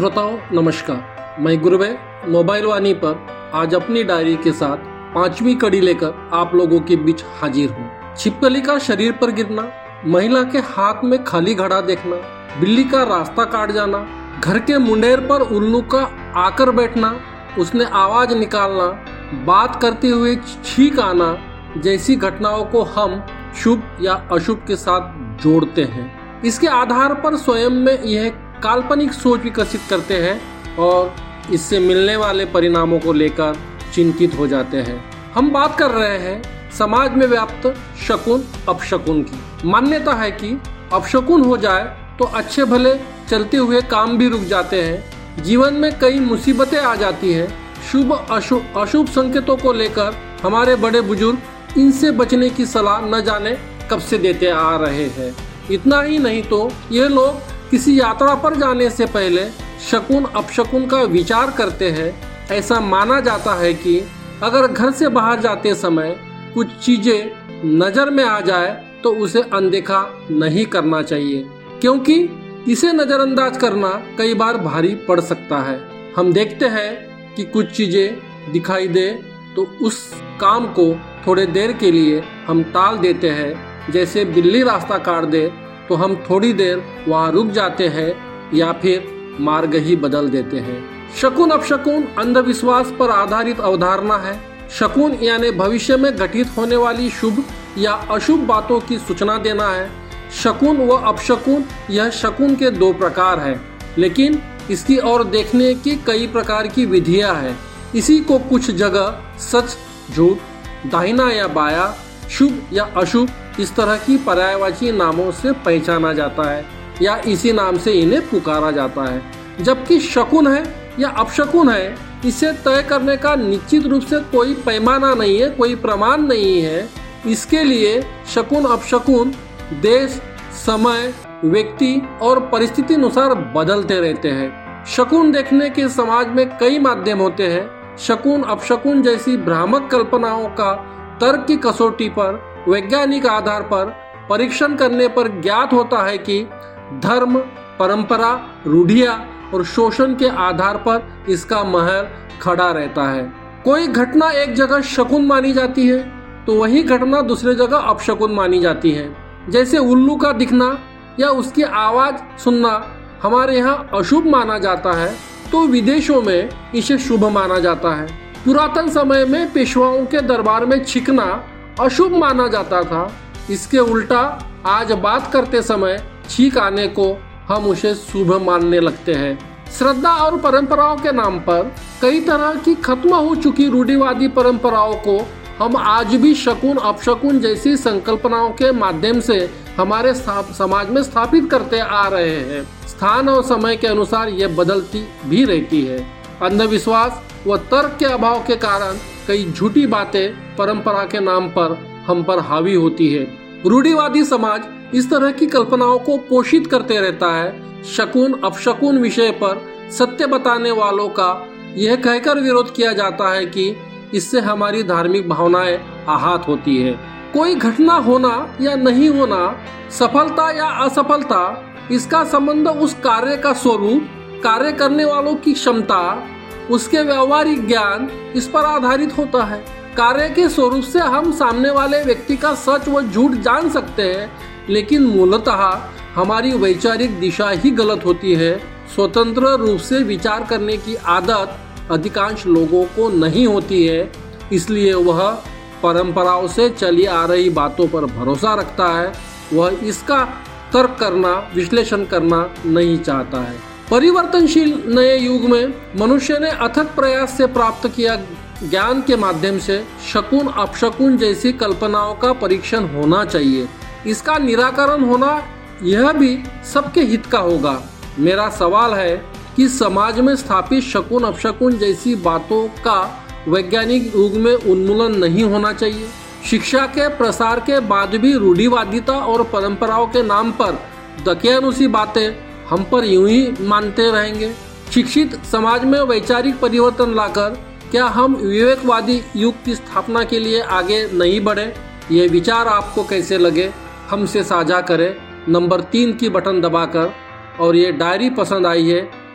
श्रोताओं नमस्कार, मैं गुरुवे मोबाइल वाणी पर आज अपनी डायरी के साथ 5वीं कड़ी लेकर आप लोगों के बीच हाजिर हूँ। छिपकली का शरीर पर गिरना, महिला के हाथ में खाली घड़ा देखना, बिल्ली का रास्ता काट जाना, घर के मुंडेर पर उल्लू का आकर बैठना, उसने आवाज निकालना, बात करते हुए छींक आना जैसी घटनाओं को हम शुभ या अशुभ के साथ जोड़ते हैं। इसके आधार पर स्वयं में यह काल्पनिक सोच विकसित करते हैं और इससे मिलने वाले परिणामों को लेकर चिंतित हो जाते हैं। हम बात कर रहे हैं समाज में व्याप्त शकुन अपशकुन की। मान्यता है कि अपशकुन हो जाए तो अच्छे भले चलते हुए काम भी रुक जाते हैं, जीवन में कई मुसीबतें आ जाती हैं। शुभ अशुभ संकेतों को लेकर हमारे बड़े बुजुर्ग इनसे बचने की सलाह न जाने कब से देते आ रहे हैं। इतना ही नहीं तो ये लोग किसी यात्रा पर जाने से पहले शकुन अपशकुन का विचार करते हैं। ऐसा माना जाता है कि अगर घर से बाहर जाते समय कुछ चीजें नजर में आ जाए तो उसे अनदेखा नहीं करना चाहिए, क्योंकि इसे नजरअंदाज करना कई बार भारी पड़ सकता है। हम देखते हैं कि कुछ चीजें दिखाई दे तो उस काम को थोड़े देर के लिए हम टाल देते हैं। जैसे बिल्ली रास्ता काट दे तो हम थोड़ी देर वहाँ रुक जाते हैं या फिर मार्ग ही बदल देते हैं। शकुन अपशकुन अंधविश्वास पर आधारित अवधारणा है। शकुन यानी भविष्य में घटित होने वाली शुभ या अशुभ बातों की सूचना देना है। शकुन व अपशकुन यह शकुन के दो प्रकार है, लेकिन इसकी ओर देखने की कई प्रकार की विधियां हैं। इसी को कुछ जगह सच झूठ, दाहिना या बाया, शुभ या अशुभ इस तरह की पर्यायवाची नामों से पहचाना जाता है या इसी नाम से इन्हें पुकारा जाता है। जबकि शकुन है या अपशकुन है, इसे तय करने का निश्चित रूप से कोई पैमाना नहीं है, कोई प्रमाण नहीं है। इसके लिए शकुन अपशकुन देश, समय, व्यक्ति और परिस्थिति अनुसार बदलते रहते हैं। शकुन देखने के समाज में कई माध्यम होते हैं। शकुन अपशकुन जैसी भ्रामक कल्पनाओं का तर्क की कसौटी पर वैज्ञानिक आधार पर परीक्षण करने पर ज्ञात होता है कि धर्म, परंपरा, रूढ़ियां और शोषण के आधार पर इसका महल खड़ा रहता है। कोई घटना एक जगह शकुन मानी जाती है तो वही घटना दूसरी जगह अपशकुन मानी जाती है। जैसे उल्लू का दिखना या उसकी आवाज सुनना हमारे यहाँ अशुभ माना जाता है तो विदेशों में इसे शुभ माना जाता है। पुरातन समय में पेशवाओं के दरबार में छींकना अशुभ माना जाता था। इसके उल्टा आज बात करते समय छींक आने को हम उसे शुभ मानने लगते हैं। श्रद्धा और परंपराओं के नाम पर कई तरह की खत्म हो चुकी रूढ़िवादी परंपराओं को हम आज भी शकुन अपशकुन जैसी संकल्पनाओं के माध्यम से हमारे समाज में स्थापित करते आ रहे हैं। स्थान और समय के अनुसार ये बदलती भी रहती है। अंधविश्वास व तर्क के अभाव के कारण कई झूठी बातें परंपरा के नाम पर हम पर हावी होती है। रूढ़िवादी समाज इस तरह की कल्पनाओं को पोषित करते रहता है। शकुन अपशकुन विषय पर सत्य बताने वालों का यह कहकर विरोध किया जाता है कि इससे हमारी धार्मिक भावनाएं आहत होती है। कोई घटना होना या नहीं होना, सफलता या असफलता, इसका संबंध उस कार्य का स्वरूप, कार्य करने वालों की क्षमता, उसके व्यवहारिक ज्ञान इस पर आधारित होता है। कार्य के स्वरूप से हम सामने वाले व्यक्ति का सच व झूठ जान सकते हैं, लेकिन मूलतः हमारी वैचारिक दिशा ही गलत होती है। स्वतंत्र रूप से विचार करने की आदत अधिकांश लोगों को नहीं होती है, इसलिए वह परंपराओं से चली आ रही बातों पर भरोसा रखता है। वह इसका तर्क करना, विश्लेषण करना नहीं चाहता है। परिवर्तनशील नए युग में मनुष्य ने अथक प्रयास से प्राप्त किया ज्ञान के माध्यम से शकुन अपशकुन जैसी कल्पनाओं का परीक्षण होना चाहिए। इसका निराकरण होना यह भी सबके हित का होगा। मेरा सवाल है कि समाज में स्थापित शकुन अपशकुन जैसी बातों का वैज्ञानिक युग में उन्मूलन नहीं होना चाहिए। शिक्षा के प्रसार के बाद भी रूढ़िवादिता और परंपराओं के नाम पर दकियानुसी बातें हम पर यूं ही मानते रहेंगे। शिक्षित समाज में वैचारिक परिवर्तन लाकर क्या हम विवेकवादी युग की स्थापना के लिए आगे नहीं बढ़े? ये विचार आपको कैसे लगे हमसे साझा करें नंबर 3 की बटन दबाकर। और ये डायरी पसंद आई है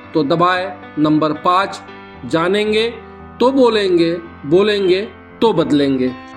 तो दबाएं नंबर 5। जानेंगे तो बोलेंगे, बोलेंगे तो बदलेंगे।